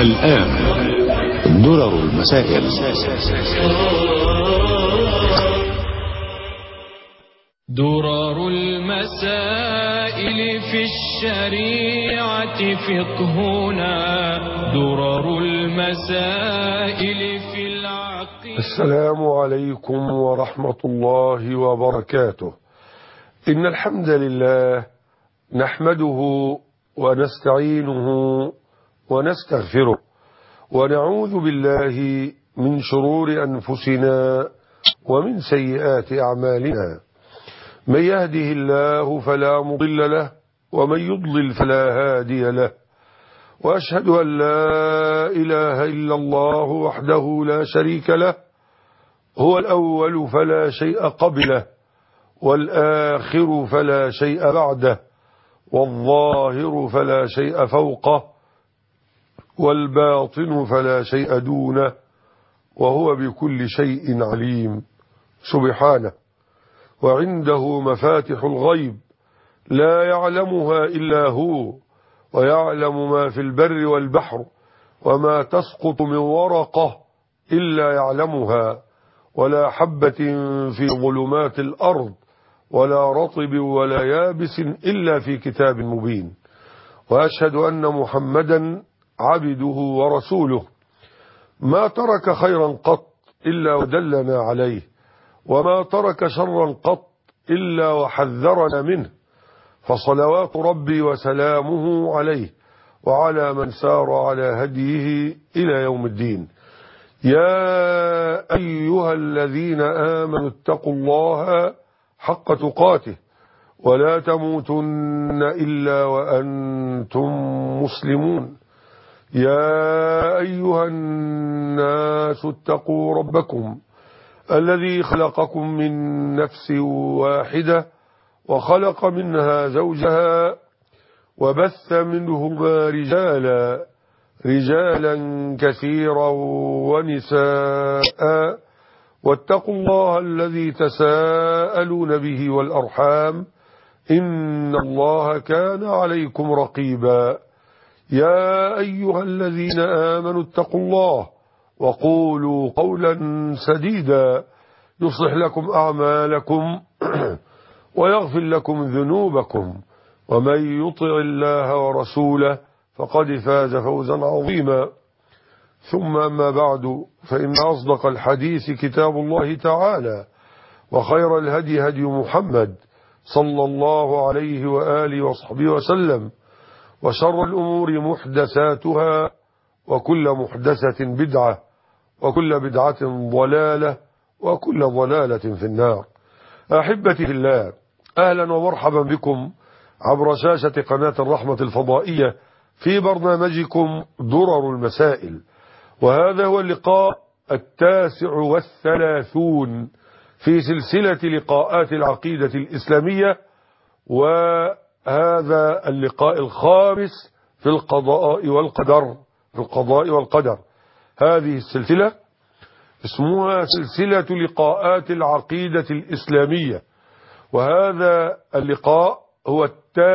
الآن درر المسائل. درر المسائل في الشريعة فقهنا، درر المسائل في العقيدة. السلام عليكم ورحمة الله وبركاته. إن الحمد لله نحمده ونستعينه ونستغفره، ونعوذ بالله من شرور أنفسنا ومن سيئات أعمالنا. من يهده الله فلا مضل له، ومن يضلل فلا هادي له، وأشهد أن لا إله إلا الله وحده لا شريك له، هو الأول فلا شيء قبله، والآخر فلا شيء بعده، والظاهر فلا شيء فوقه، والباطن فلا شيء دونه، وهو بكل شيء عليم سبحانه. وعنده مفاتح الغيب لا يعلمها إلا هو، ويعلم ما في البر والبحر، وما تسقط من ورقة إلا يعلمها، ولا حبة في ظلمات الأرض، ولا رطب ولا يابس إلا في كتاب مبين. وأشهد أن محمدا عبده ورسوله، ما ترك خيرا قط إلا ودلنا عليه، وما ترك شرا قط إلا وحذرنا منه، فصلوات ربي وسلامه عليه وعلى من سار على هديه إلى يوم الدين. يا أيها الذين آمنوا اتقوا الله حق تقاته، ولا تموتن إلا وأنتم مسلمون. يا أيها الناس اتقوا ربكم الذي خلقكم من نفس واحدة، وخلق منها زوجها، وبث منهما رجالا كثيرا ونساء، واتقوا الله الذي تساءلون به والأرحام، إن الله كان عليكم رقيبا. يا أيها الذين آمنوا اتقوا الله وقولوا قولا سديدا يصلح لكم أعمالكم ويغفر لكم ذنوبكم، ومن يطع الله ورسوله فقد فاز فوزا عظيما. ثم أما بعد، فإن أصدق الحديث كتاب الله تعالى، وخير الهدي هدي محمد صلى الله عليه وآله وصحبه وسلم، وشر الأمور محدثاتها، وكل محدثة بدعة، وكل بدعة ضلالة، وكل ضلالة في النار. أحبتي في الله، أهلا ومرحبا بكم عبر شاشة قناة الرحمة الفضائية في برنامجكم درر المسائل، وهذا هو اللقاء 39 في سلسلة لقاءات العقيدة الإسلامية، وهذا اللقاء الخامس في القضاء والقدر. هذه السلسلة اسمها سلسلة لقاءات العقيدة الإسلامية، وهذا اللقاء هو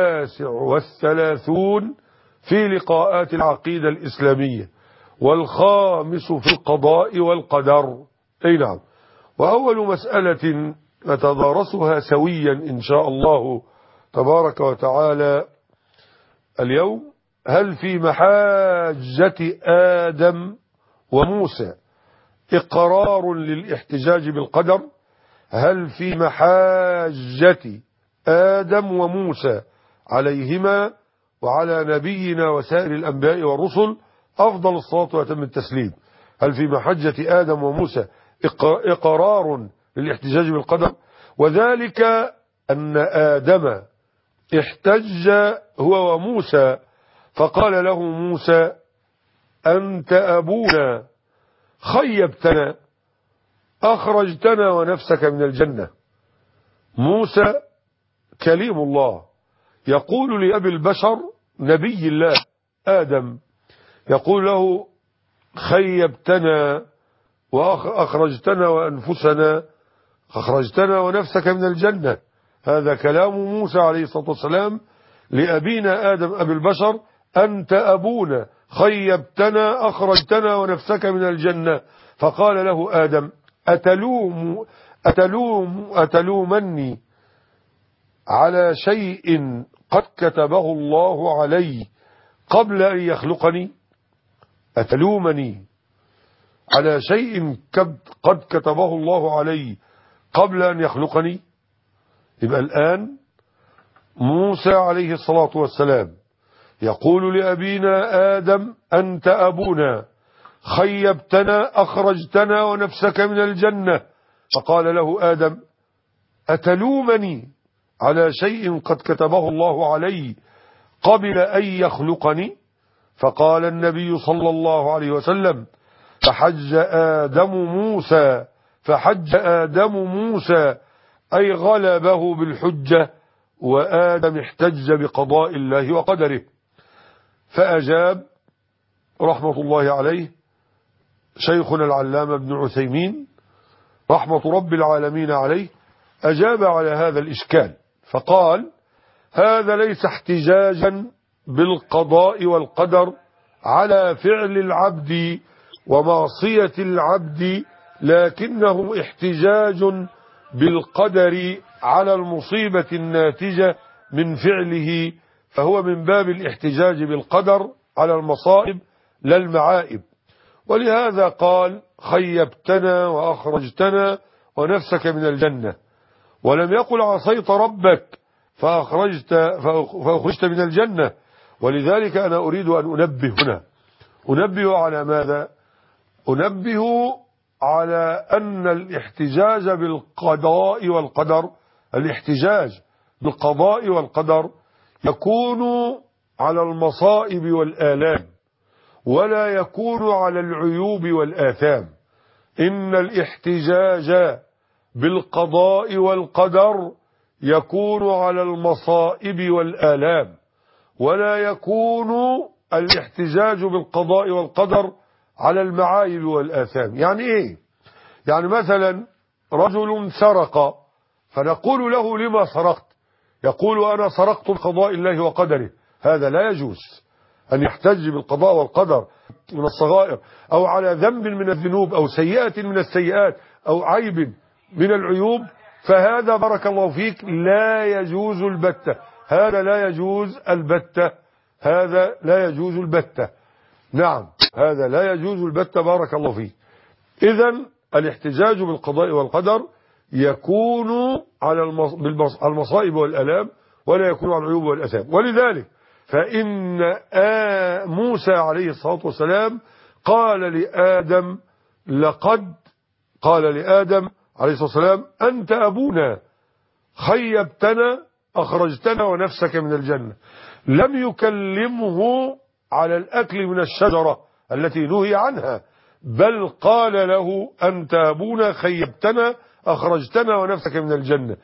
39 في لقاءات العقيدة الإسلامية، والخامس في القضاء والقدر. أي نعم. وأول مسألة نتدارسها سويا إن شاء الله تبارك وتعالى اليوم: هل في محاجة آدم وموسى إقرار للاحتجاج بالقدر؟ هل في محاجة آدم وموسى عليهما وعلى نبينا وسائر الأنبياء والرسل أفضل الصلاة وأتم التسليم، هل في محجة آدم وموسى إقرار للاحتجاج بالقدر؟ وذلك أن آدم احتج هو وموسى، فقال له موسى: أنت أبونا، خيبتنا، أخرجتنا ونفسك من الجنة. موسى كليم الله يقول لأبي البشر نبي الله آدم، يقول له: خيبتنا وأخرجتنا وأنفسنا، أخرجتنا ونفسك من الجنة. هذا كلام موسى عليه الصلاة والسلام لأبينا آدم أبي البشر: أنت أبونا، خيبتنا أخرجتنا ونفسك من الجنة. فقال له آدم أتلومني على شيء قد كتبه الله علي قبل أن يخلقني؟ أتلومني على شيء قد كتبه الله علي قبل أن يخلقني؟ يبقى الآن موسى عليه الصلاة والسلام يقول لأبينا آدم أنت أبونا، خيبتنا أخرجتنا ونفسك من الجنة. فقال له آدم أتلومني على شيء قد كتبه الله علي قبل أن يخلقني؟ فقال النبي صلى الله عليه وسلم فحج آدم موسى أي غلبه بالحجة، وآدم احتج بقضاء الله وقدره. فأجاب رحمة الله عليه شيخنا العلامة ابن عثيمين رحمة رب العالمين عليه، أجاب على هذا الإشكال فقال هذا ليس احتجاجا بالقضاء والقدر على فعل العبد ومعصية العبد، لكنه احتجاج بالقدر على المصيبة الناتجة من فعله، فهو من باب الاحتجاج بالقدر على المصائب لا المعائب. ولهذا قال خيبتنا وأخرجتنا ونفسك من الجنة، ولم يقل عصيت ربك فأخرجت من الجنة. ولذلك أنا أريد أن أنبه هنا، أنبه على ماذا؟ أنبه على أن الاحتجاج بالقضاء والقدر، الاحتجاج بالقضاء والقدر يكون على المصائب والآلام ولا يكون على العيوب والآثام. إن الاحتجاج بالقضاء والقدر يكون على المصائب والآلام، ولا يكون الاحتجاج بالقضاء والقدر على المعايب والآثام. يعني إيه؟ يعني مثلا رجل سرق فنقول له لما سرقت؟ يقول أنا سرقت بقضاء الله وقدره. هذا لا يجوز أن يحتج بالقضاء والقدر من الصغائر، أو على ذنب من الذنوب، أو سيئة من السيئات، أو عيب من العيوب. فهذا بارك الله فيك لا يجوز البتة، هذا لا يجوز البتة، هذا لا يجوز البتة. نعم هذا لا يجوز البتة بارك الله فيك. إذن الاحتجاج بالقضاء والقدر يكون على المصائب والألام ولا يكون على العيوب والأثام. ولذلك فإن موسى عليه الصلاة والسلام قال لآدم عليه الصلاة والسلام أنت أبونا، خيبتنا أخرجتنا ونفسك من الجنة. لم يكلمه على الأكل من الشجرة التي نهي عنها، بل قال له أنت أبونا خيبتنا أخرجتنا ونفسك من الجنة.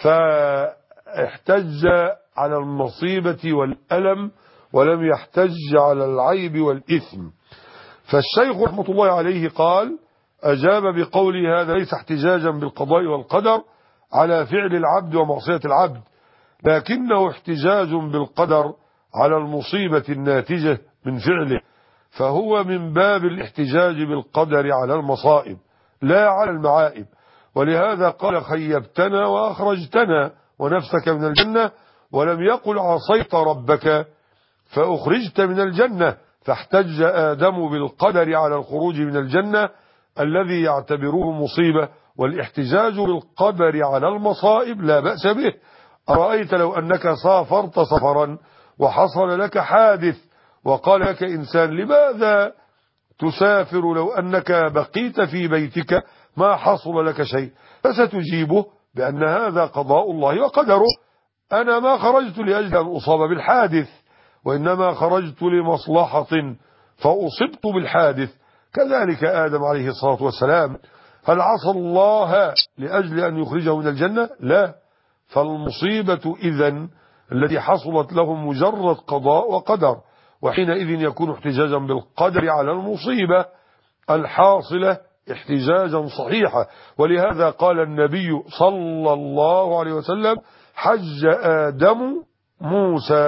فاحتج على المصيبة والألم ولم يحتج على العيب والإثم. فالشيخ رحمة الله عليه قال أجاب بقوله هذا ليس احتجاجا بالقضاء والقدر على فعل العبد ومعصية العبد، لكنه احتجاج بالقدر على المصيبة الناتجة من فعله، فهو من باب الاحتجاج بالقدر على المصائب لا على المعائب. ولهذا قال خيبتنا وأخرجتنا ونفسك من الجنة، ولم يقل عصيت ربك فأخرجت من الجنة. فاحتج آدم بالقدر على الخروج من الجنة الذي يعتبره مصيبة، والاحتجاج بالقدر على المصائب لا بأس به. أرأيت لو أنك سافرت سفرا وحصل لك حادث وقال لك إنسان لماذا تسافر لو أنك بقيت في بيتك ما حصل لك شيء؟ فستجيبه بأن هذا قضاء الله وقدره، أنا ما خرجت لأجل أن أصاب بالحادث، وإنما خرجت لمصلحة فأصبت بالحادث. كذلك آدم عليه الصلاة والسلام هل عصى الله لأجل أن يخرجه من الجنة؟ لا. فالمصيبة إذن التي حصلت له مجرد قضاء وقدر، وحينئذ يكون احتجاجا بالقدر على المصيبة الحاصلة احتجاجا صحيحا. ولهذا قال النبي صلى الله عليه وسلم حج آدم موسى،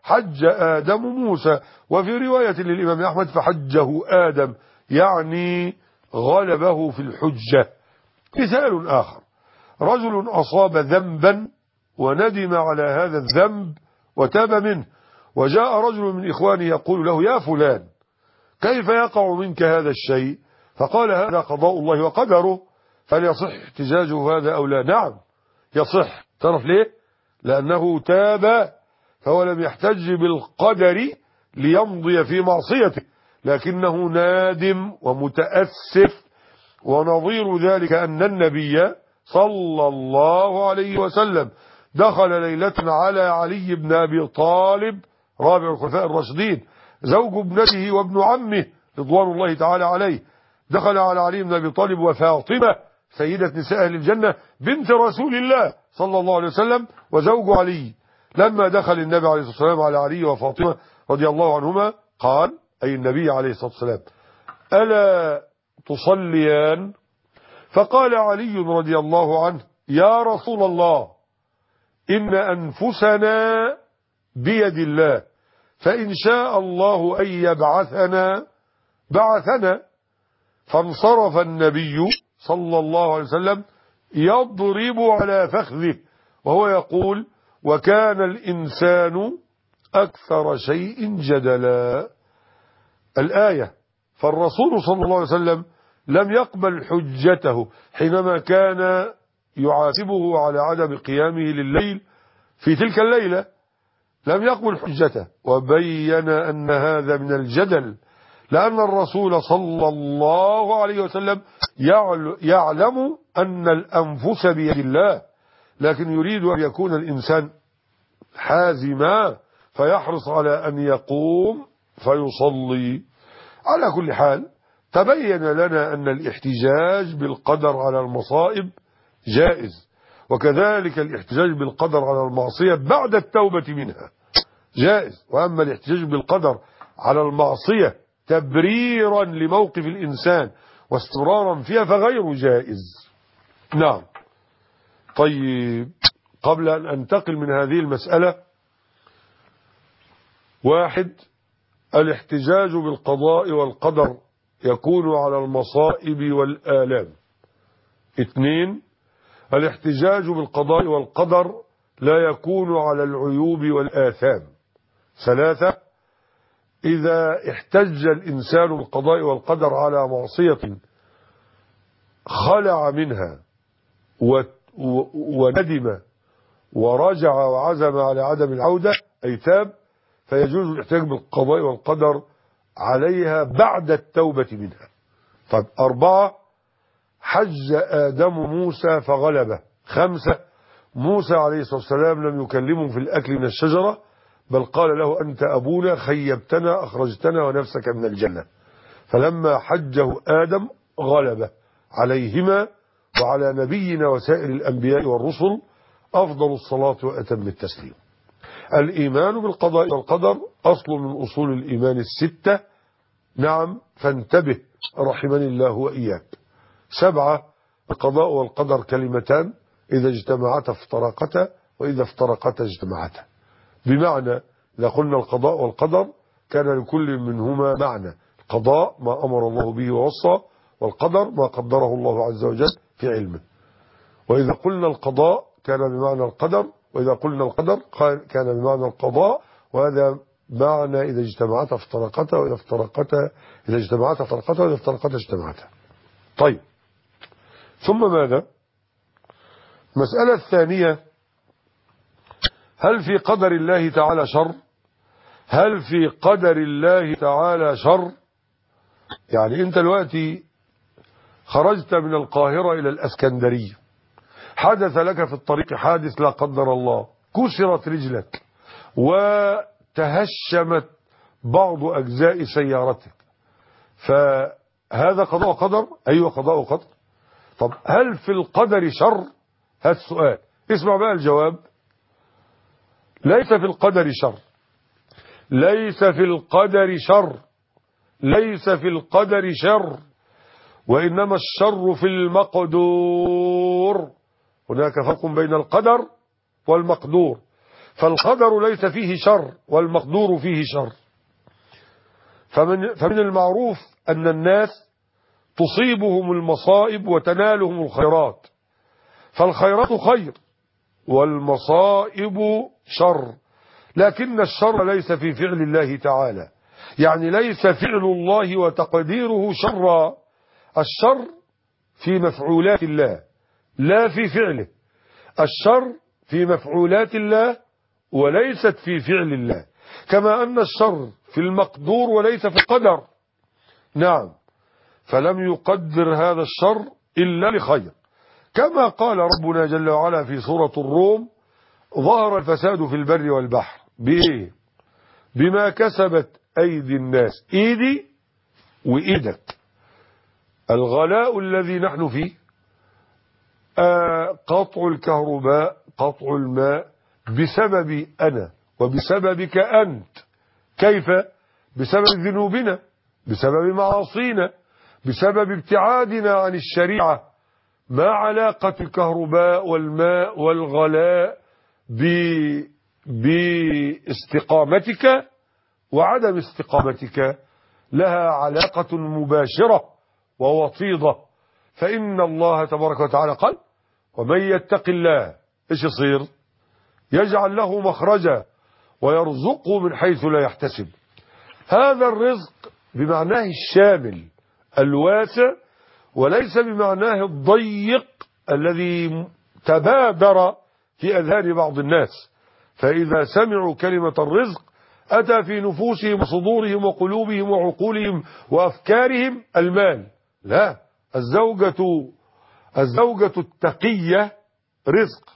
حج آدم موسى. وفي رواية للإمام أحمد فحجه آدم، يعني غلبه في الحجة. مثال آخر: رجل أصاب ذنبا وندم على هذا الذنب وتاب منه، وجاء رجل من إخوانه يقول له: يا فلان، كيف يقع منك هذا الشيء؟ فقال: هذا قضاء الله وقدره، فهل يصح احتجاجه هذا أو لا؟ نعم يصح. تعرف ليه؟ لأنه تاب، فهو لم يحتج بالقدر ليمضي في معصيته، لكنه نادم ومتأسف. ونظير ذلك أن النبي صلى الله عليه وسلم دخل ليلة على علي بن أبي طالب رابع الخلفاء الراشدين زوج ابنته وابن عمه رضوان الله تعالى عليه، دخل على علي بن أبي طالب وفاطمة سيدة نساء أهل الجنة بنت رسول الله صلى الله عليه وسلم وزوج علي. لما دخل النبي عليه الصلاة والسلام على علي وفاطمة رضي الله عنهما قال، أي النبي عليه الصلاة والسلام: ألا تصليان؟ فقال علي رضي الله عنه: يا رسول الله، إن أنفسنا بيد الله، فإن شاء الله أن يبعثنا بعثنا. فانصرف النبي صلى الله عليه وسلم يضرب على فخذه وهو يقول: وكان الإنسان أكثر شيء جدلا. الآية. فالرسول صلى الله عليه وسلم لم يقبل حجته حينما كان يعاتبه على عدم قيامه لليل في تلك الليلة، لم يقبل حجته، وبين أن هذا من الجدل، لأن الرسول صلى الله عليه وسلم يعلم أن الأنفس بيد الله، لكن يريد أن يكون الإنسان حازما فيحرص على أن يقوم فيصلي. على كل حال، تبين لنا أن الاحتجاج بالقدر على المصائب جائز، وكذلك الاحتجاج بالقدر على المعصية بعد التوبة منها جائز. وأما الاحتجاج بالقدر على المعصية تبريرا لموقف الإنسان واستمرارا فيها فغير جائز. نعم. طيب، قبل أن أنتقل من هذه المسألة: واحد، الاحتجاج بالقضاء والقدر يكون على المصائب والآلام. اثنين، الاحتجاج بالقضاء والقدر لا يكون على العيوب والآثام. ثلاثة، إذا احتج الإنسان بالقضاء والقدر على معصية خلع منها وندم ورجع وعزم على عدم العودة أي تاب، فيجوز الاحتجاج بالقضاء والقدر عليها بعد التوبة منها. طيب، أربعة، حج آدم موسى فغلبه. خمسة، موسى عليه الصلاة والسلام لم يكلمه في الأكل من الشجرة، بل قال له: أنت أبونا، خيبتنا، أخرجتنا ونفسك من الجنة. فلما حجه آدم غلبه عليهما وعلى نبينا وسائر الأنبياء والرسل أفضل الصلاة وأتم التسليم. الإيمان بالقضاء والقدر أصل من أصول الإيمان الستة. نعم، فانتبه رحمني الله وإياك. سبعة، القضاء والقدر كلمتان، إذا اجتمعتا افترقتا، وإذا افترقتا اجتمعتا. بمعنى إذا قلنا القضاء والقدر كان لكل منهما معنى: القضاء ما أمر الله به ووصى، والقدر ما قدره الله عز وجل في علمه. وإذا قلنا القضاء كان بمعنى القدر، وإذا قلنا القدر كان بمعنى القضاء، وهذا معنى إذا اجتمعتا افترقتا، وإذا افترقتا إذا اجتمعتا افترقتا، وإذا افترقتا اجتمعتا. طيب، ثم ماذا؟ المسألة الثانية: هل في قدر الله تعالى شر؟ هل في قدر الله تعالى شر؟ يعني أنت دلوقتي خرجت من القاهرة إلى الأسكندرية، حدث لك في الطريق حادث لا قدر الله، كسرت رجلك وتهشمت بعض أجزاء سيارتك، فهذا قضاء وقدر؟ أيوة، قضاء وقدر. طب هل في القدر شر؟ هذا السؤال. اسمع بقى الجواب: ليس في القدر شر، ليس في القدر شر، ليس في القدر شر، وإنما الشر في المقدور. هناك فرق بين القدر والمقدور، فالقدر ليس فيه شر والمقدور فيه شر. فمن المعروف أن الناس تصيبهم المصائب وتنالهم الخيرات، فالخيرات خير والمصائب شر، لكن الشر ليس في فعل الله تعالى، يعني ليس فعل الله وتقديره شرا، الشر في مفعولات الله لا في فعله، الشر في مفعولات الله وليست في فعل الله، كما أن الشر في المقدور وليس في القدر. نعم، فلم يقدر هذا الشر إلا لخير، كما قال ربنا جل وعلا في سورة الروم: ظهر الفساد في البر والبحر بإيه؟ بما كسبت أيدي الناس، إيدي وإيدك. الغلاء الذي نحن فيه، قطع الكهرباء، قطع الماء، بسبب أنا وبسببك أنت. كيف؟ بسبب ذنوبنا، بسبب معاصينا، بسبب ابتعادنا عن الشريعة. ما علاقة الكهرباء والماء والغلاء باستقامتك وعدم استقامتك؟ لها علاقة مباشرة ووطيدة. فإن الله تبارك وتعالى قال: ومن يتق الله إيش يصير؟ يجعل له مخرجا ويرزقه من حيث لا يحتسب. هذا الرزق بمعناه الشامل الواسع، وليس بمعناه الضيق الذي تبادر في أذهان بعض الناس، فإذا سمعوا كلمة الرزق أتى في نفوسهم وصدورهم وقلوبهم وعقولهم وأفكارهم المال. لا، الزوجة التقية رزق،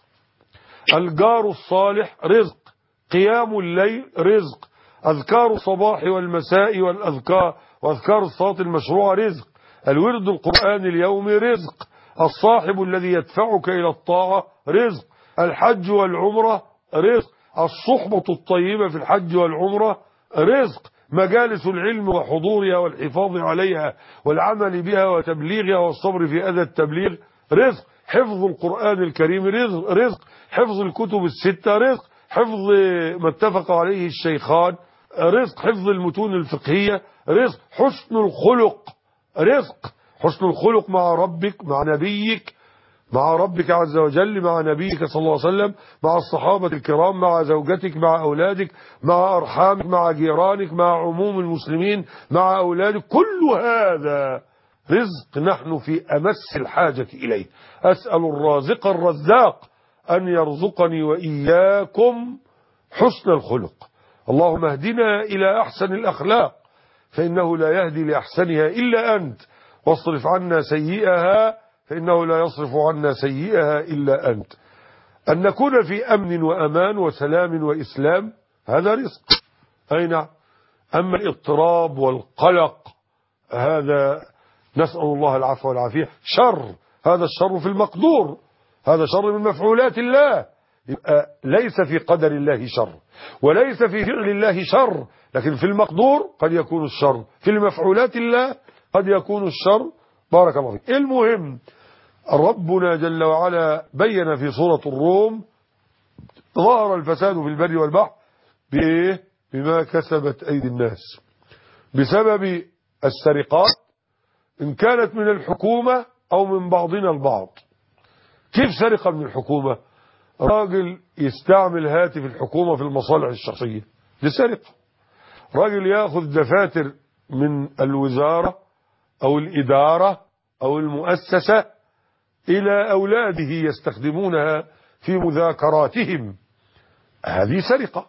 الجار الصالح رزق، قيام الليل رزق، أذكار الصباح والمساء وأذكار الصلاة المشروعة رزق، الورد القرآن اليومي رزق، الصاحب الذي يدفعك إلى الطاعة رزق، الحج والعمرة رزق، الصحبة الطيبة في الحج والعمرة رزق، مجالس العلم وحضورها والحفاظ عليها والعمل بها وتبليغها والصبر في أذى التبليغ رزق، حفظ القرآن الكريم رزق، حفظ الكتب الستة رزق، حفظ ما اتفق عليه الشيخان رزق، حفظ المتون الفقهية رزق، حسن الخلق رزق، حسن الخلق مع ربك، مع نبيك، مع ربك عز وجل، مع نبيك صلى الله عليه وسلم، مع الصحابة الكرام، مع زوجتك، مع أولادك، مع أرحامك، مع جيرانك، مع عموم المسلمين، مع أولادك، كل هذا رزق نحن في أمس الحاجة إليه. أسأل الرازق الرزاق أن يرزقني وإياكم حسن الخلق. اللهم اهدنا إلى أحسن الأخلاق، فإنه لا يهدي لأحسنها إلا أنت، واصرف عنا سيئها، فإنه لا يصرف عنا سيئها إلا أنت. أن نكون في أمن وأمان وسلام وإسلام هذا رزق، أي نعم. أما الاضطراب والقلق هذا نسأل الله العفو والعافية شر، هذا الشر في المقدور، هذا شر من مفعولات الله. يبقى ليس في قدر الله شر وليس في فعل الله شر، لكن في المقدور قد يكون الشر، في المفعولات الله قد يكون الشر. بارك الله فيك. المهم ربنا جل وعلا بين في سورة الروم: ظهر الفساد في البر والبحر بإيه؟ بما كسبت أيدي الناس، بسبب السرقات إن كانت من الحكومة أو من بعضنا البعض. كيف سرقة من الحكومة؟ راجل يستعمل هاتف الحكومة في المصالح الشخصية، دي سرقة. راجل ياخذ دفاتر من الوزارة أو الإدارة أو المؤسسة إلى أولاده يستخدمونها في مذاكراتهم، هذه سرقة.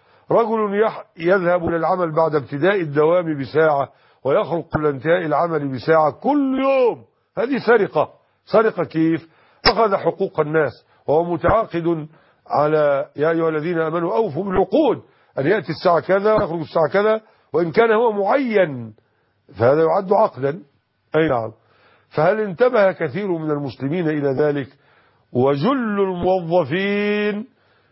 رجل يذهب إلى العمل بعد ابتداء الدوام بساعة ويخرج قبل انتهاء العمل بساعة كل يوم، هذه سرقة. سرقة كيف؟ أخذ حقوق الناس وهو متعاقد على يا أيها الذين آمنوا أوفوا بالعقود، أن يأتي الساعة كذا ويخرج الساعة كذا، وإن كان هو معين فهذا يعد عقدا. أي نعم. فهل انتبه كثير من المسلمين إلى ذلك؟ وجل الموظفين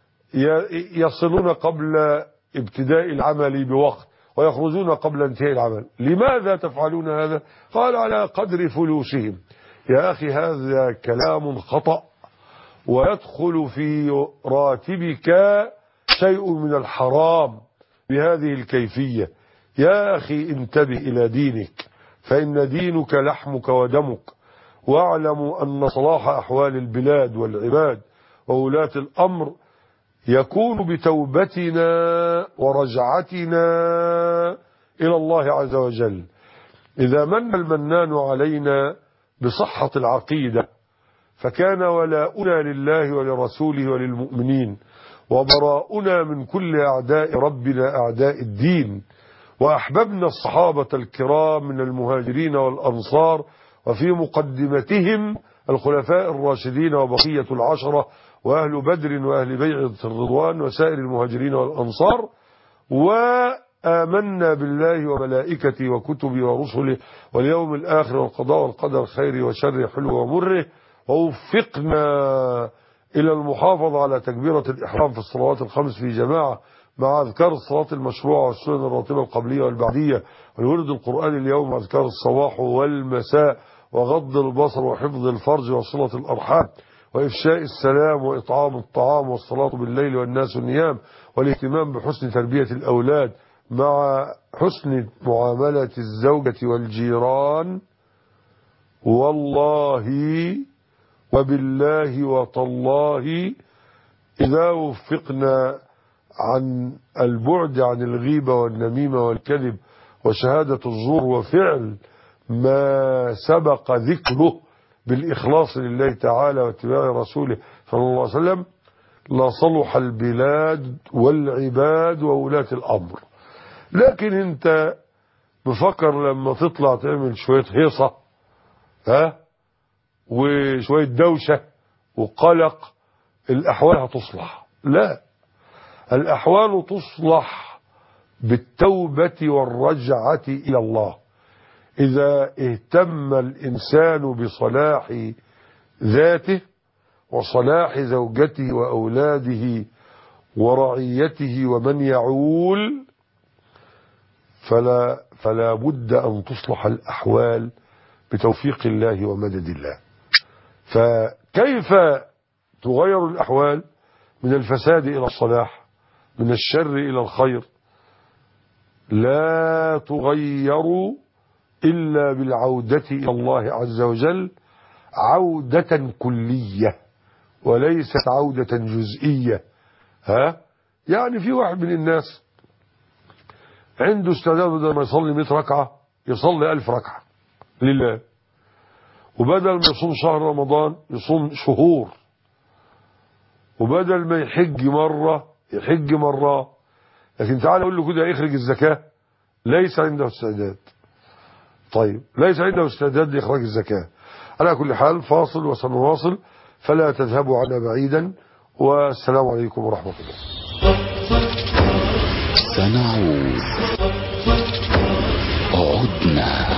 يصلون قبل ابتداء العمل بوقت ويخرجون قبل انتهاء العمل. لماذا تفعلون هذا؟ قال: على قدر فلوسهم. يا أخي هذا كلام خطأ، ويدخل في راتبك شيء من الحرام بهذه الكيفية. يا أخي انتبه إلى دينك، فإن دينك لحمك ودمك. واعلموا أن صلاح أحوال البلاد والعباد وولاة الأمر يكون بتوبتنا ورجعتنا إلى الله عز وجل. إذا من المنان علينا بصحة العقيدة فكان ولاؤنا لله ولرسوله وللمؤمنين، وبراؤنا من كل أعداء ربنا أعداء الدين. وأحببنا الصحابة الكرام من المهاجرين والأنصار، وفي مقدمتهم الخلفاء الراشدين وبقية العشرة وأهل بدر وأهل بيعة الرضوان وسائر المهاجرين والأنصار. وآمنا بالله وملائكته وكتبه ورسله واليوم الآخر والقضاء والقدر خير وشر حلو ومره. ووفقنا إلى المحافظة على تكبيرة الإحرام في الصلوات الخمس في جماعة مع أذكار الصلاة المشروعة والسنن الراتبة القبلية والبعدية والورد القرآني اليوم وأذكار الصباح والمساء وغض البصر وحفظ الفرج وصلة الأرحام وإفشاء السلام وإطعام الطعام والصلاة بالليل والناس نيام والاهتمام بحسن تربية الأولاد مع حسن معاملة الزوجة والجيران. والله وبالله وتالله إذا وفقنا عن البعد عن الغيبة والنميمة والكذب وشهادة الزور وفعل ما سبق ذكره بالإخلاص لله تعالى واتباع رسوله صلى الله عليه وسلم لصلح البلاد والعباد وولاة الأمر. لكن انت بفكر لما تطلع تعمل شوية هيصة وشوية دوشة وقلق الأحوال هتصلح. لا، الأحوال تصلح بالتوبة والرجعة إلى الله. إذا اهتم الإنسان بصلاح ذاته وصلاح زوجته وأولاده ورعيته ومن يعول فلا بد أن تصلح الأحوال بتوفيق الله ومدد الله. فكيف تغير الأحوال من الفساد إلى الصلاح، من الشر إلى الخير؟ لا تغير إلا بالعودة إلى الله عز وجل عودة كلية وليست عودة جزئية. يعني في واحد من الناس عنده استعداد بدل ما يصلي 100 ركعة يصلي 1000 ركعة لله، وبدل ما يصوم شهر رمضان يصوم شهور، وبدل ما يحج مرة يحج مرة. لكن تعال اقول له كده يخرج الزكاة، ليس عنده استعداد. طيب ليس عنده استعداد لإخراج الزكاة. على كل حال فاصل وسنواصل، فلا تذهبوا عنا بعيدا، والسلام عليكم ورحمة الله. سنعود. عدنا.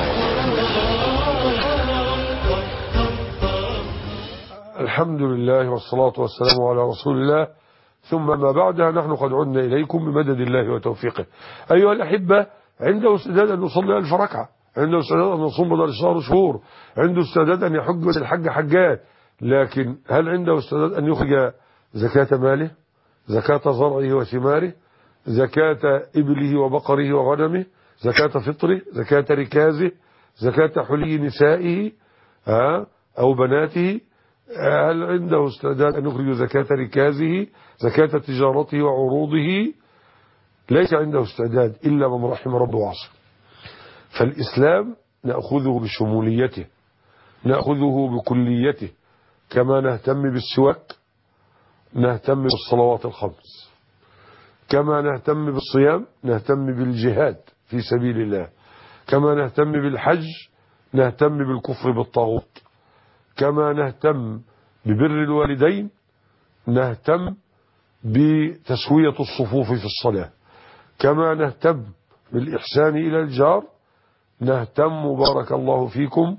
الحمد لله والصلاة والسلام على رسول الله، ثم ما بعدها نحن قد عدنا إليكم بمدد الله وتوفيقه. أيها الأحبة، عنده استعداد أن يصلي 1000 ركعة، عنده استعداد أن يصوم بدل الشهر شهور، عنده استعداد أن يحج بدل الحج حجات، لكن هل عنده استعداد أن يخرج زكاة ماله، زكاة زرعه وثماره، زكاة إبله وبقره وغنمه، زكاة فطره، زكاة ركازه، زكاة حلي نسائه أو بناته؟ هل عنده استعداد أن يخرج زكاة ركازه، زكاة تجارته وعروضه؟ ليس عنده استعداد إلا من رحم رب وعصر. فالإسلام نأخذه بشموليته، نأخذه بكليته. كما نهتم بالسواك نهتم بالصلوات الخمس، كما نهتم بالصيام نهتم بالجهاد في سبيل الله، كما نهتم بالحج نهتم بالكفر بالطاغوت، كما نهتم ببر الوالدين نهتم بتسوية الصفوف في الصلاة، كما نهتم بالإحسان إلى الجار نهتم بارك الله فيكم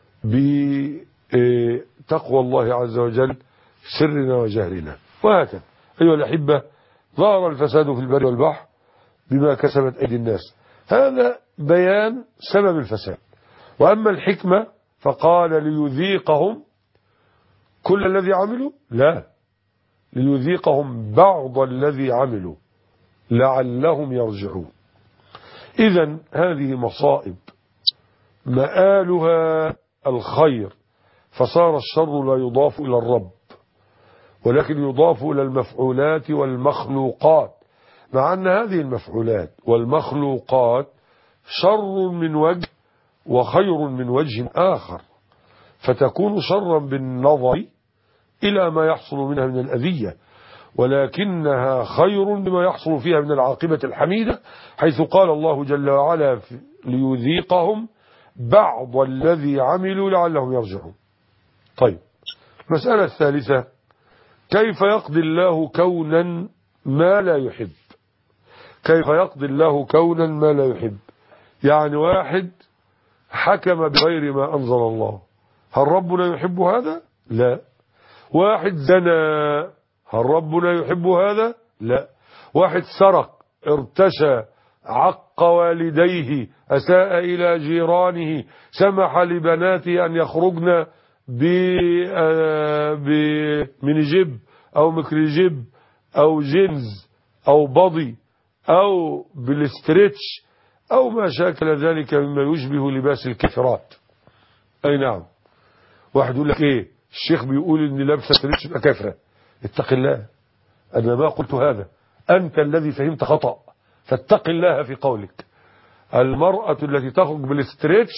بتقوى الله عز وجل سرنا وجهرنا. وهكذا أيها الأحبة، ظهر الفساد في البر والبحر بما كسبت أيدي الناس. هذا بيان سبب الفساد. وأما الحكمة فقال ليذيقهم كل الذي عملوا، لا، ليذيقهم بعض الذي عملوا لعلهم يرجعون. إذن هذه مصائب مآلها الخير، فصار الشر لا يضاف إلى الرب ولكن يضاف إلى المفعولات والمخلوقات، مع أن هذه المفعولات والمخلوقات شر من وجه وخير من وجه آخر، فتكون شرا بالنظر إلى ما يحصل منها من الأذية، ولكنها خير بما يحصل فيها من العاقبة الحميدة، حيث قال الله جل وعلا ليذيقهم بعض الذي عملوا لعلهم يرجعون. طيب، المسألة الثالثة: كيف يقضي الله كونا ما لا يحب؟ كيف يقضي الله كونا ما لا يحب؟ يعني واحد حكم بغير ما أنزل الله، هل ربنا يحب هذا؟ لا. واحد زنى، هل ربنا يحب هذا؟ لا. واحد سرق، ارتشى، عق والديه، أساء إلى جيرانه، سمح لبناته أن يخرجن بمنجب أو مكرجب أو جنز أو بضي أو بالاسترتش أو ما شاكل ذلك مما يشبه لباس الكفرات. أي نعم. واحد يقول لك إيه، الشيخ بيقول إن لابسة سترتش يبقى كفرة. اتق الله، أنا ما قلت هذا، أنت الذي فهمت خطأ، فاتق الله في قولك. المرأة التي تخرج بالاسترتش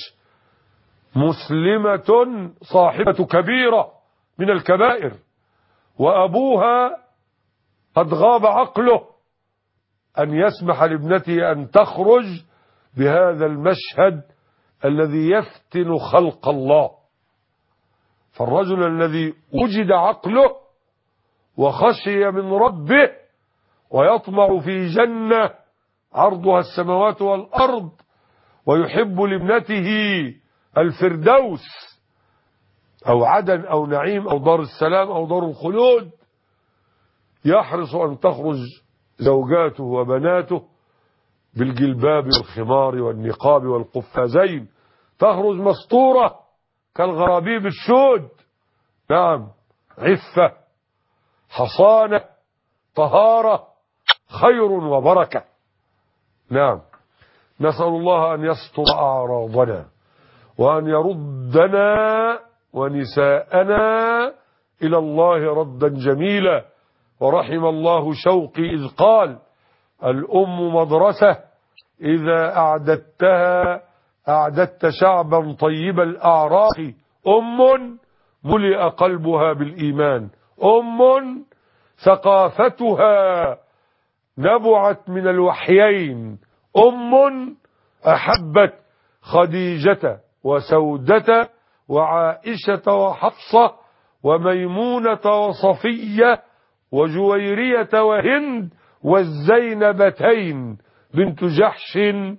مسلمة صاحبة كبيرة من الكبائر، وأبوها قد غاب عقله أن يسمح لابنته أن تخرج بهذا المشهد الذي يفتن خلق الله. فالرجل الذي وجد عقله وخشي من ربه ويطمع في جنة عرضها السماوات والأرض ويحب لابنته الفردوس أو عدن أو نعيم أو دار السلام أو دار الخلود، يحرص أن تخرج زوجاته وبناته بالجلباب والخمار والنقاب والقفازين، تخرج مسطورة كالغرابيب السود. نعم، عفة، حصانة، طهارة، خير وبركة. نعم، نسأل الله أن يستر أعراضنا وأن يردنا ونساءنا إلى الله ردا جميلا. ورحم الله شوقي إذ قال: الأم مدرسة إذا أعددتها أعددت شعبا طيب الأعراق. أم ملئ قلبها بالإيمان، أم ثقافتها نبعت من الوحيين، أم أحبت خديجة وسودة وعائشة وحفصة وميمونة وصفية وجويرية وهند والزينبتين بنت جحش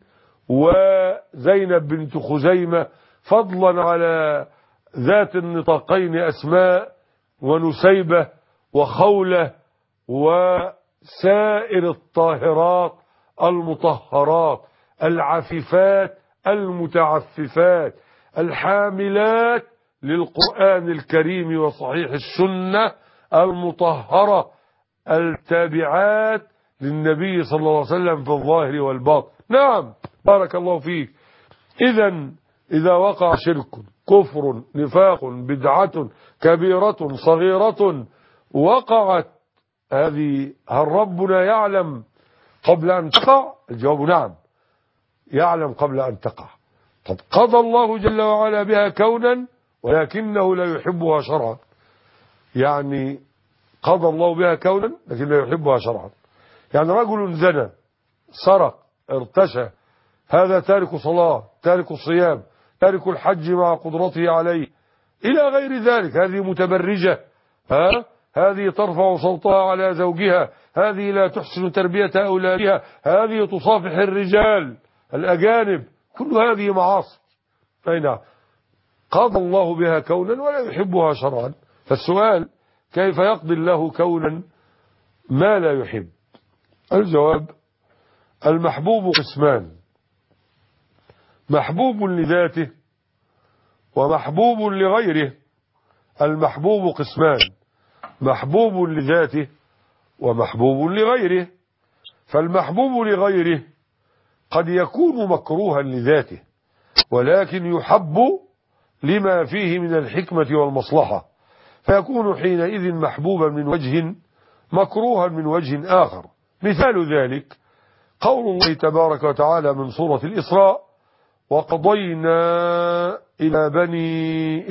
وزينب بنت خزيمة، فضلا على ذات النطاقين أسماء ونسيبة وخولة وسائر الطاهرات المطهرات العفيفات المتعففات الحاملات للقرآن الكريم وصحيح السنة المطهرة التابعات للنبي صلى الله عليه وسلم في الظاهر والباطن. نعم، بارك الله فيك. إذا وقع شرك، كفر، نفاق، بدعة كبيرة صغيرة وقعت هذه، هل ربنا يعلم قبل أن تقع؟ الجواب نعم، يعلم قبل أن تقع. قد قضى الله جل وعلا بها كونا ولكنه لا يحبها شرعا. يعني قضى الله بها كونا لكن لا يحبها شرعا. يعني رجل زنى، سرق، ارتشى، هذا تارك صلاة، تارك الصيام، تارك الحج مع قدرته عليه إلى غير ذلك. هذه متبرجة، هذه ترفع صوتها على زوجها، هذه لا تحسن تربية أولادها، هذه تصافح الرجال الأجانب، كل هذه معاصي. أين قضى الله بها كونا ولا يحبها شرعا. فالسؤال: كيف يقضي الله كونا ما لا يحب؟ الجواب: المحبوب قسمان: محبوب لذاته ومحبوب لغيره. المحبوب قسمان: محبوب لذاته ومحبوب لغيره، فالمحبوب لغيره قد يكون مكروها لذاته ولكن يحب لما فيه من الحكمة والمصلحة، فيكون حينئذ محبوبا من وجه مكروها من وجه آخر. مثال ذلك قول الله تبارك وتعالى من سورة الإسراء: وقضينا إلى بني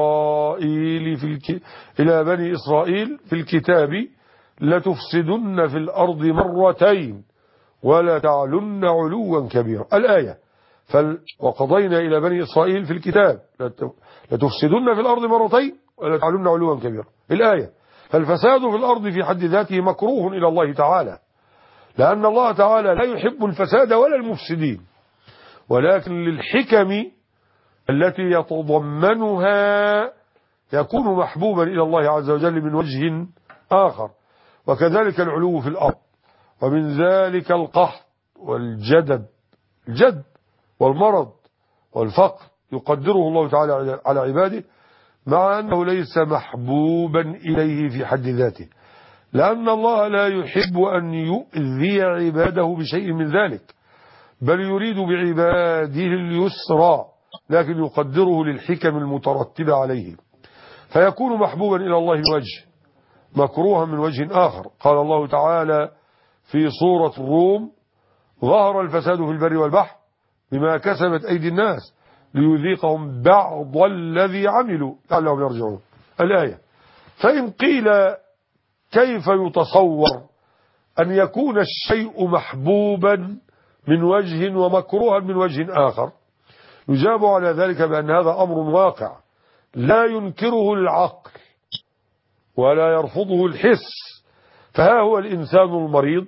إسرائيل في الكتاب لتفسدن في الأرض مرتين ولا تعلن علوا كبيرا. الآية: وقضينا إلى بني إسرائيل في الكتاب لتفسدن في الأرض مرتين ولا تعلن علوا كبيرا. الآية: فالفساد في الأرض في حد ذاته مكروه إلى الله تعالى، لأن الله تعالى لا يحب الفساد ولا المفسدين، ولكن للحكم التي يتضمنها يكون محبوبا إلى الله عز وجل من وجه آخر. وكذلك العلو في الأرض، ومن ذلك القحط والجدب والمرض والفقر يقدره الله تعالى على عباده، مع أنه ليس محبوبا إليه في حد ذاته، لأن الله لا يحب أن يؤذي عباده بشيء من ذلك، بل يريد بعباده اليسرى، لكن يقدره للحكم المترتبة عليه، فيكون محبوبا إلى الله من وجه، مكروها من وجه آخر. قال الله تعالى في سورة الروم: ظهر الفساد في البر والبحر بما كسبت أيدي الناس ليذيقهم بعض الذي عملوا لعلهم يرجعون. الآية. فإن قيل كيف يتصور أن يكون الشيء محبوبا من وجه ومكروها من وجه آخر؟ يجاب على ذلك بأن هذا أمر واقع لا ينكره العقل ولا يرفضه الحس. فها هو الإنسان المريض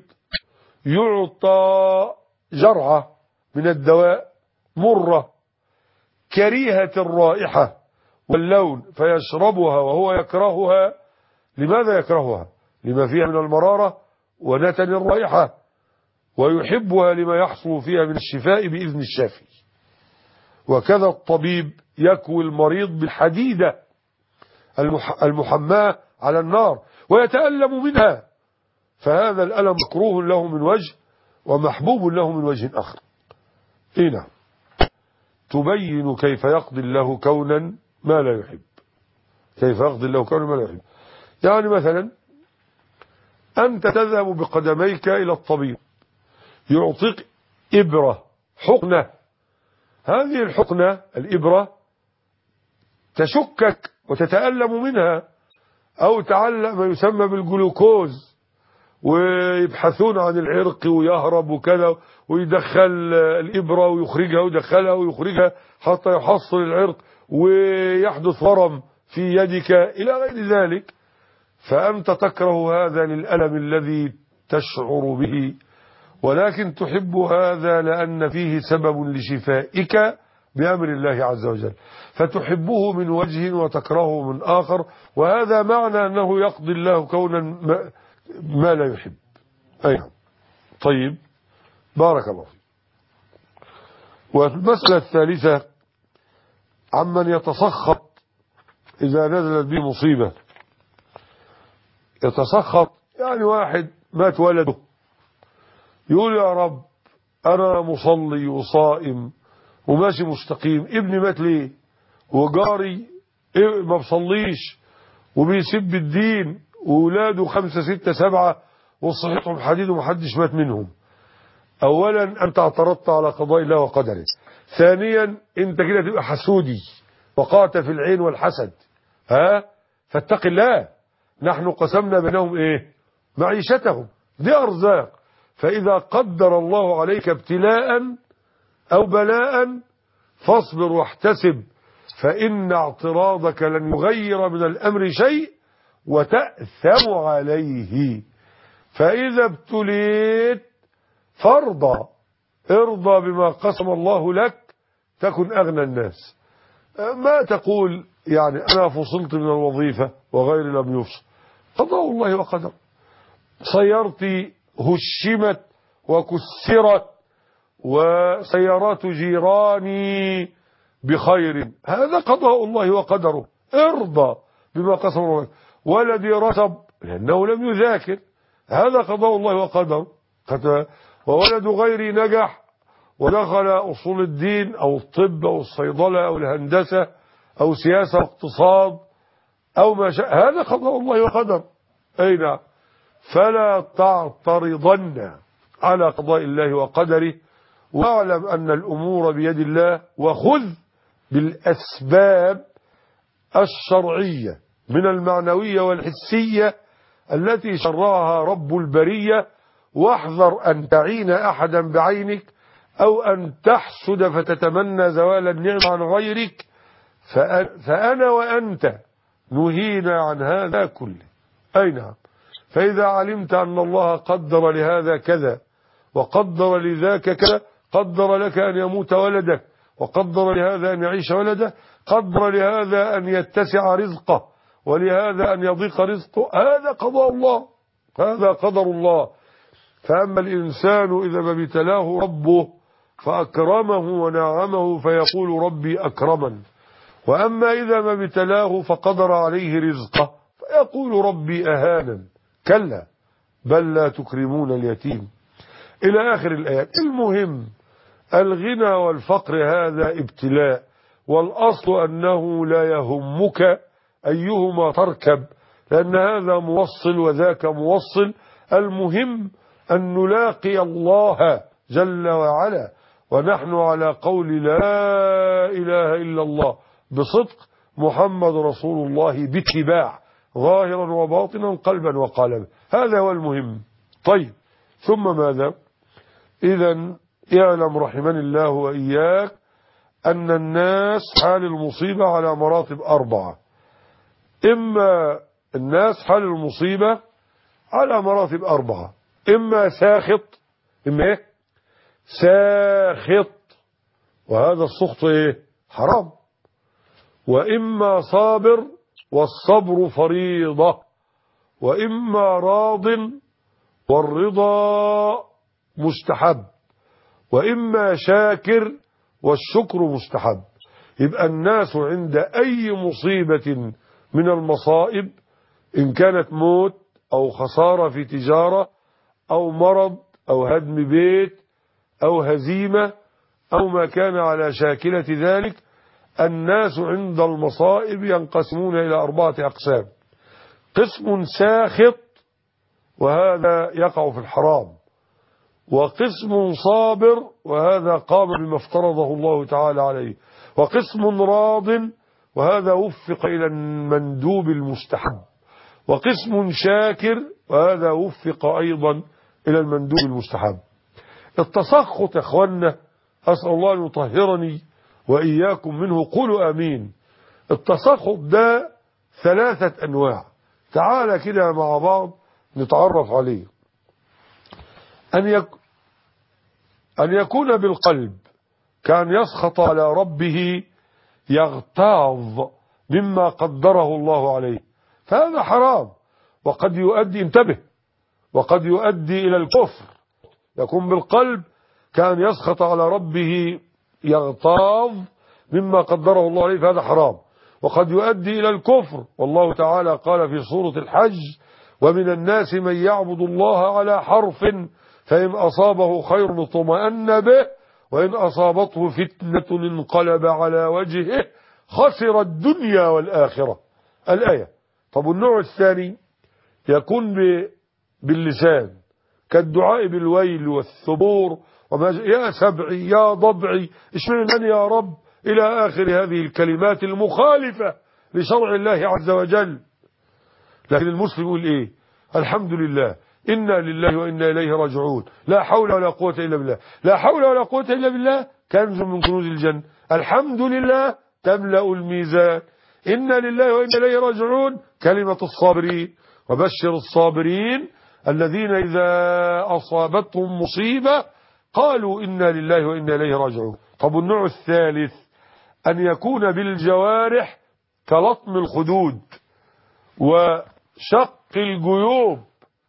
يعطى جرعة من الدواء مرة كريهة الرائحة واللون فيشربها وهو يكرهها. لماذا يكرهها؟ لما فيها من المرارة ونتن الرائحة، ويحبها لما يحصل فيها من الشفاء بإذن الشافي. وكذا الطبيب يكوي المريض بالحديدة المحماة على النار ويتألم منها، فهذا الألم مكروه له من وجه ومحبوب له من وجه آخر. هنا تبين كيف يقضي الله كونا ما لا يحب، كيف يقضي الله كونا ما لا يحب. يعني مثلا أنت تذهب بقدميك إلى الطبيب يعطيك إبرة حقنة، هذه الحقنة الإبرة تشكك وتتألم منها، أو تعلق ما يسمى بالجلوكوز ويبحثون عن العرق ويهرب وكذا ويدخل الإبرة ويخرجها ويدخلها ويخرجها حتى يحصل العرق ويحدث ورم في يدك إلى غير ذلك. فأنت تكره هذا للألم الذي تشعر به، ولكن تحب هذا لأن فيه سبب لشفائك بأمر الله عز وجل، فتحبه من وجه وتكرهه من آخر، وهذا معنى أنه يقضي الله كونا ما لا يحب. أيها طيب، بارك الله فيك. والمسألة الثالثة عمن يتسخط إذا نزلت به مصيبة. يتسخط يعني واحد مات ولده يقول: يا رب أنا مصلي وصائم وماشي مستقيم، ابني مات ليه؟ وجاري ما بصليش وبيسب الدين وولاده 5 6 7 وصحتهم حديد ومحدش مات منهم. أولا أنت اعترضت على قضاء الله وقدره، ثانيا أنت كده تبقى حسودي وقعت في العين والحسد. فاتق الله، نحن قسمنا بينهم معيشتهم، دي أرزاق، فإذا قدر الله عليك ابتلاء أو بلاء فاصبر واحتسب، فإن اعتراضك لن يغير من الأمر شيء وتأثم عليه. فإذا ابتليت ارضى بما قسم الله لك تكن أغنى الناس. ما تقول يعني أنا فصلت من الوظيفة وغيري لم يفصل، قضاء الله وقدر. سيارتي هشمت وكسرت وسيارات جيراني بخير، هذا قضاء الله وقدره، ارضى بما قسم الله. ولدي رسب لأنه لم يذاكر، هذا قضاء الله وقدر. وولد غيري نجح ودخل أصول الدين أو الطب أو الصيدلة أو الهندسة أو سياسة واقتصاد أو ما شاء، هذا قضاء الله وقدر. أي نعم. فلا تعترضن على قضاء الله وقدره، واعلم أن الأمور بيد الله، وخذ بالأسباب الشرعية من المعنوية والحسية التي شرعها رب البرية، واحذر أن تعين أحدا بعينك أو أن تحسد فتتمنى زوال النعم عن غيرك، فأنا وأنت نهينا عن هذا كله. أي نعم. فإذا علمت أن الله قدر لهذا كذا وقدر لذاك كذا، قدر لك أن يموت ولدك، وقدر لهذا أن يعيش ولده، قدر لهذا أن يتسع رزقه ولهذا أن يضيق رزقه، هذا قضاء الله، هذا قدر الله. فأما الإنسان إذا ما ابتلاه ربه فأكرمه ونعمه فيقول ربي أكرمن، وأما إذا ما ابتلاه فقدر عليه رزقه فيقول ربي أهانن. كلا بل لا تكرمون اليتيم، إلى آخر الآيات. المهم الغنى والفقر هذا ابتلاء، والأصل أنه لا يهمك أيهما تركب، لأن هذا موصل وذاك موصل. المهم أن نلاقي الله جل وعلا ونحن على قول لا إله إلا الله بصدق، محمد رسول الله باتباع ظاهرا وباطنا قلبا وقالبا، هذا هو المهم. طيب ثم ماذا؟ إذن اعلم رحمني الله وإياك أن الناس حال المصيبة على مراتب 4. إما الناس حال المصيبة على مراتب 4، إما ساخط، إما إيه؟ ساخط، وهذا السخط إيه؟ حرام، وإما صابر والصبر فريضة، وإما راض والرضا مستحب، وإما شاكر والشكر مستحب. يبقى الناس عند أي مصيبة من المصائب، إن كانت موت أو خسارة في تجارة أو مرض أو هدم بيت أو هزيمة أو ما كان على شاكلة ذلك، الناس عند المصائب ينقسمون إلى 4 أقسام: قسم ساخط وهذا يقع في الحرام، وقسم صابر وهذا قام بما افترضه الله تعالى عليه، وقسم راض وهذا وفق إلى المندوب المستحب، وقسم شاكر وهذا وفق أيضا إلى المندوب المستحب. التسخط يا أخوانا، أسأل الله أن يطهرني وإياكم منه، قولوا آمين. التسخط ده 3 أنواع، تعالى كده مع بعض نتعرف عليه. أن يكون بالقلب، كان يسخط على ربه يغتاظ مما قدره الله عليه، فهذا حرام، وقد يؤدي، انتبه، وقد يؤدي إلى الكفر. يكون بالقلب كان يسخط على ربه يغتاظ مما قدره الله عليه، فهذا حرام، وقد يؤدي إلى الكفر. والله تعالى قال في سورة الحج: ومن الناس من يعبد الله على حرف فإن أصابه خير اطمأن به وإن أصابته فتنة انقلب على وجهه خسر الدنيا والآخرة. الآية. طب النوع الثاني يكون باللسان كالدعاء بالويل والثبور وما يا سبعي يا ضبعي اشمعنى يا رب إلى آخر هذه الكلمات المخالفة لشرع الله عز وجل. لكن المسلم يقول إيه؟ الحمد لله، إنا لله وإنا إليه راجعون، لا حول ولا قوة إلا بالله. لا حول ولا قوة إلا بالله كنز من كنوز الجنة، الحمد لله تملأ الميزان، إنا لله وإنا إليه راجعون كلمة الصابرين. وبشر الصابرين الذين إذا أصابتهم مصيبة قالوا إنا لله وإنا إليه راجعون. طب النوع الثالث أن يكون بالجوارح كلطم الخدود وشق الجيوب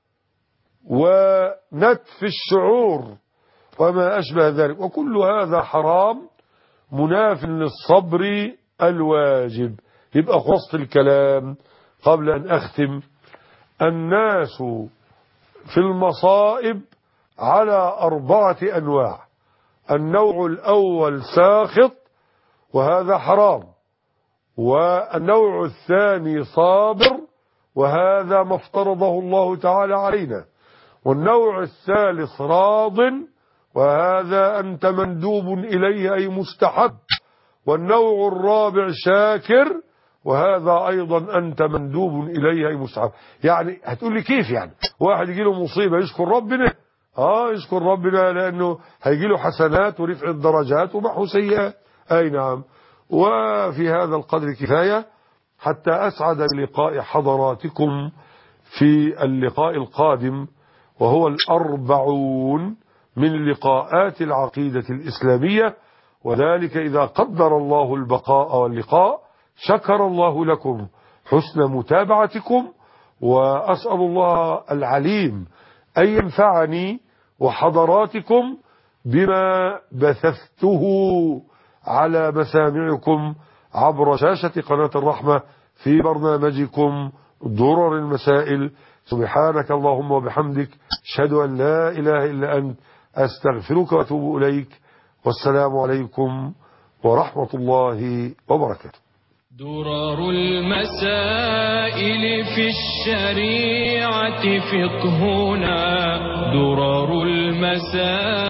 ونتف الشعور وما أشبه ذلك، وكل هذا حرام مناف للصبر الواجب. يبقى خلاصة الكلام قبل أن أختم. الناس في المصائب على 4 أنواع. النوع الأول ساخط وهذا حرام، والنوع الثاني صابر وهذا ما افترضه الله تعالى علينا، والنوع الثالث راض وهذا أنت مندوب إليه أي مستحب، والنوع الرابع شاكر وهذا أيضا أنت مندوب إليه أي مستحب. يعني هتقول لي كيف يعني واحد يجي له مصيبة يشكر ربنا؟ يشكر ربنا لأنه هيجي له حسنات ورفع الدرجات ومحو سيئات. أي نعم. وفي هذا القدر كفاية حتى أسعد بلقاء حضراتكم في اللقاء القادم، وهو 40 من لقاءات العقيدة الإسلامية، وذلك إذا قدر الله البقاء واللقاء. شكر الله لكم حسن متابعتكم، وأسأل الله العليم أن ينفعني وحضراتكم بما بثثته على مسامعكم عبر شاشة قناة الرحمة في برنامجكم درر المسائل. سبحانك اللهم وبحمدك، أشهد أن لا إله إلا أنت، أستغفرك وأتوب إليك، والسلام عليكم ورحمة الله وبركاته. درر المسائل في الشريعة فقهنا، درر المسائل